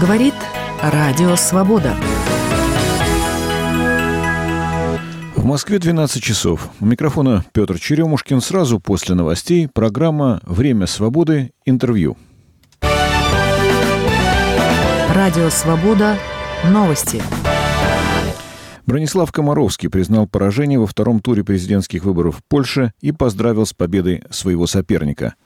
Говорит Радио Свобода. В Москве 12 часов. У микрофона Петр Черемушкин. Сразу после новостей программа «Время свободы. Интервью». Радио Свобода. Новости. Бронислав Комаровский признал поражение во втором туре президентских выборов в Польше и поздравил с победой своего соперника.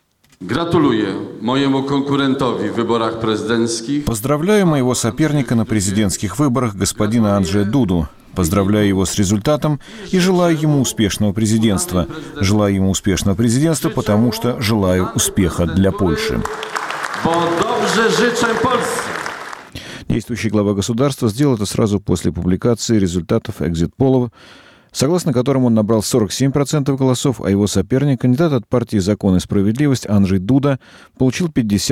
Поздравляю моего соперника на президентских выборах, господина Анджея Дуду. Поздравляю его с результатом и желаю ему успешного президентства. Желаю ему успешного президентства, потому что желаю успеха для Польши. Действующий глава государства сделал это сразу после публикации результатов экзит-полов, согласно которым он набрал 47% голосов, а его соперник, кандидат от партии «Закон и справедливость» Анджей Дуда, получил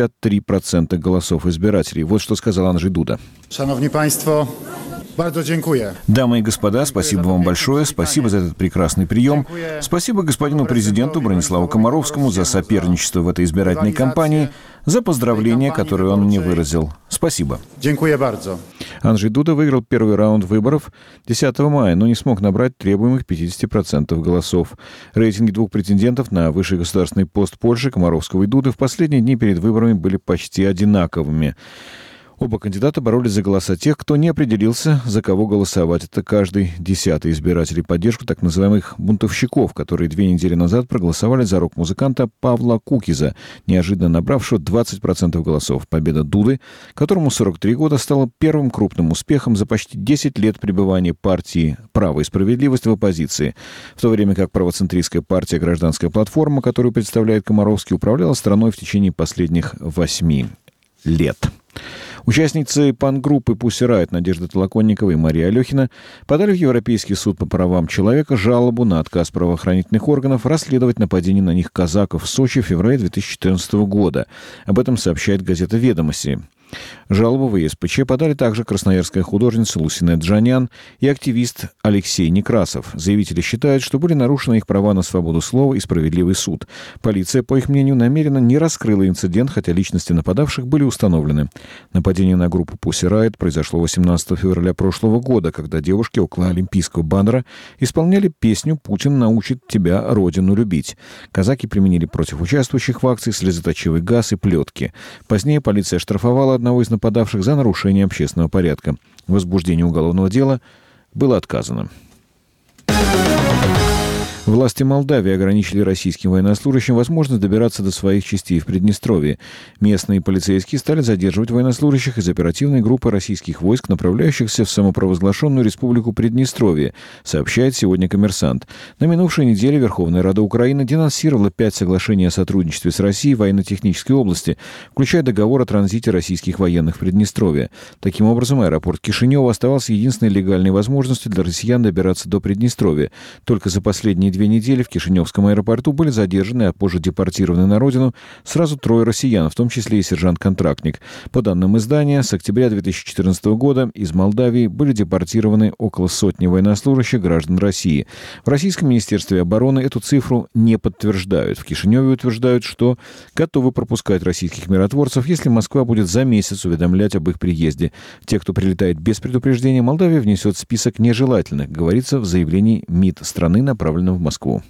53% голосов избирателей. Вот что сказал Анджей Дуда. Szanowni Państwo, bardzo dziękuję. Дамы и господа, спасибо вам большое, спасибо за этот прекрасный прием. Спасибо господину президенту Брониславу Комаровскому за соперничество в этой избирательной кампании, за поздравления, которые он мне выразил. Спасибо. Dziękuję bardzo. Анджей Дуда выиграл первый раунд выборов 10 мая, но не смог набрать требуемых 50% голосов. Рейтинги двух претендентов на высший государственный пост Польши, Комаровского и Дуды, в последние дни перед выборами были почти одинаковыми. Оба кандидата боролись за голоса тех, кто не определился, за кого голосовать. Это каждый 10-й избиратель, поддержку так называемых бунтовщиков, которые 2 недели назад проголосовали за рок-музыканта Павла Кукиза, неожиданно набравшего 20% голосов. Победа Дуды, которому 43 года, стала первым крупным успехом за почти 10 лет пребывания партии «Право и справедливость» в оппозиции, в то время как правоцентристская партия «Гражданская платформа», которую представляет Комаровский, управляла страной в течение последних 8 лет. Участницы панк-группы Pussy Riot Надежда Толоконникова и Мария Алехина подали в Европейский суд по правам человека жалобу на отказ правоохранительных органов расследовать нападение на них казаков в Сочи в феврале 2014 года. Об этом сообщает газета «Ведомости». Жалобу в ЕСПЧ подали также красноярская художница Лусинэ Джанян и активист Алексей Некрасов. Заявители считают, что были нарушены их права на свободу слова и справедливый суд. Полиция, по их мнению, намеренно не раскрыла инцидент, хотя личности нападавших были установлены. Нападение на группу Pussy Riot произошло 18 февраля прошлого года, когда девушки около Олимпийского баннера исполняли песню «Путин научит тебя родину любить». Казаки применили против участвующих в акции слезоточивый газ и плетки. Позднее полиция оштрафовала одного из нападавших за нарушение общественного порядка. В возбуждении уголовного дела было отказано. Власти Молдавии ограничили российским военнослужащим возможность добираться до своих частей в Приднестровье. Местные полицейские стали задерживать военнослужащих из оперативной группы российских войск, направляющихся в самопровозглашенную республику Приднестровье, сообщает сегодня «Коммерсант». На минувшей неделе Верховная Рада Украины денонсировала 5 соглашений о сотрудничестве с Россией в военно-технической области, включая договор о транзите российских военных в Приднестровье. Таким образом, аэропорт Кишинева оставался единственной легальной возможностью для россиян добираться до Приднестровья. Только за последние 2 недели в Кишиневском аэропорту были задержаны, а позже депортированы на родину сразу 3 россиян, в том числе и сержант-контрактник. По данным издания, с октября 2014 года из Молдавии были депортированы около 100 военнослужащих граждан России. В Российском министерстве обороны эту цифру не подтверждают. В Кишиневе утверждают, что готовы пропускать российских миротворцев, если Москва будет за месяц уведомлять об их приезде. Те, кто прилетает без предупреждения, Молдавия внесет в список нежелательных, говорится в заявлении МИД страны, направленном в Москву.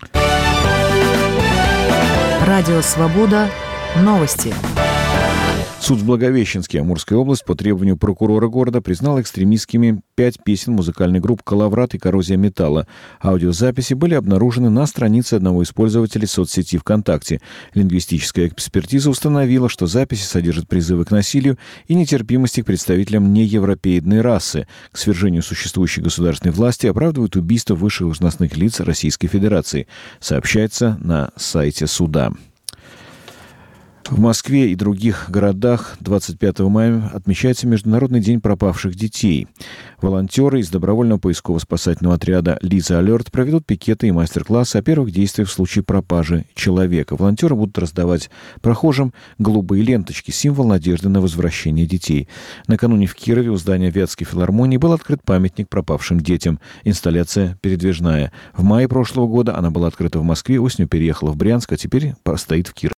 Радио Свобода. Новости. Суд в Благовещенске, Амурская область, по требованию прокурора города признал экстремистскими 5 песен музыкальных групп «Калаврат» и «Коррозия металла». Аудиозаписи были обнаружены на странице одного из пользователей соцсети ВКонтакте. Лингвистическая экспертиза установила, что записи содержат призывы к насилию и нетерпимости к представителям неевропеидной расы, к свержению существующей государственной власти, оправдывают убийство высших должностных лиц Российской Федерации, сообщается на сайте суда. В Москве и других городах 25 мая отмечается Международный день пропавших детей. Волонтеры из добровольного поисково-спасательного отряда «Лиза Алерт» проведут пикеты и мастер-классы о первых действиях в случае пропажи человека. Волонтеры будут раздавать прохожим голубые ленточки, символ надежды на возвращение детей. Накануне в Кирове у здания Вятской филармонии был открыт памятник пропавшим детям. Инсталляция передвижная. В мае прошлого года она была открыта в Москве, осенью переехала в Брянск, а теперь стоит в Кирове.